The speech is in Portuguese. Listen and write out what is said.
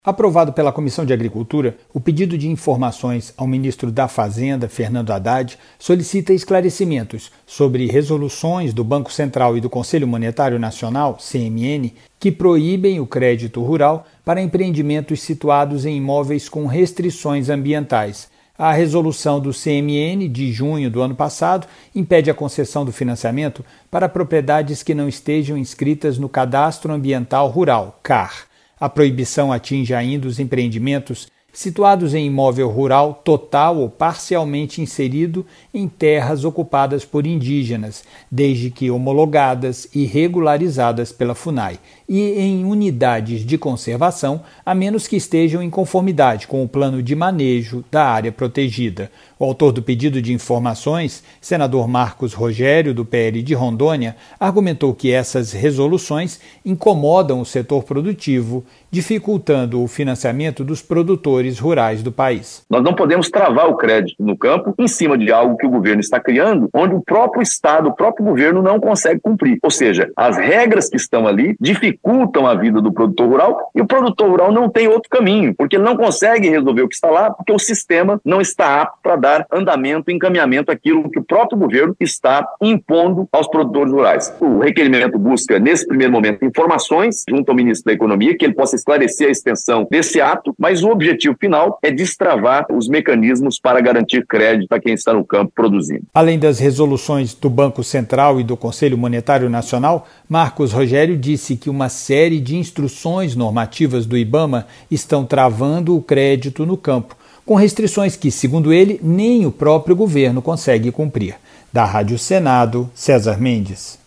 Aprovado pela Comissão de Agricultura, o pedido de informações ao ministro da Fazenda, Fernando Haddad, solicita esclarecimentos sobre resoluções do Banco Central e do Conselho Monetário Nacional, CMN, que proíbem o crédito rural para empreendimentos situados em imóveis com restrições ambientais. A resolução do CMN, de junho do ano passado, impede a concessão do financiamento para propriedades que não estejam inscritas no Cadastro Ambiental Rural, CAR. A proibição atinge ainda os empreendimentos situados em imóvel rural total ou parcialmente inserido em terras ocupadas por indígenas, desde que homologadas e regularizadas pela FUNAI, e em unidades de conservação, a menos que estejam em conformidade com o plano de manejo da área protegida. O autor do pedido de informações, senador Marcos Rogério, do PL de Rondônia, argumentou que essas resoluções incomodam o setor produtivo, dificultando o financiamento dos produtores rurais do país. Nós não podemos travar o crédito no campo em cima de algo que o governo está criando, onde o próprio Estado, o próprio governo não consegue cumprir. Ou seja, as regras que estão ali dificultam a vida do produtor rural e o produtor rural não tem outro caminho, porque ele não consegue resolver o que está lá, porque o sistema não está apto para dar andamento, encaminhamento àquilo que o próprio governo está impondo aos produtores rurais. O requerimento busca, nesse primeiro momento, informações junto ao ministro da Economia, que ele possa esclarecer a extensão desse ato, mas o objetivo final é destravar os mecanismos para garantir crédito a quem está no campo produzindo. Além das resoluções do Banco Central e do Conselho Monetário Nacional, Marcos Rogério disse que uma série de instruções normativas do IBAMA estão travando o crédito no campo, com restrições que, segundo ele, nem o próprio governo consegue cumprir. Da Rádio Senado, César Mendes.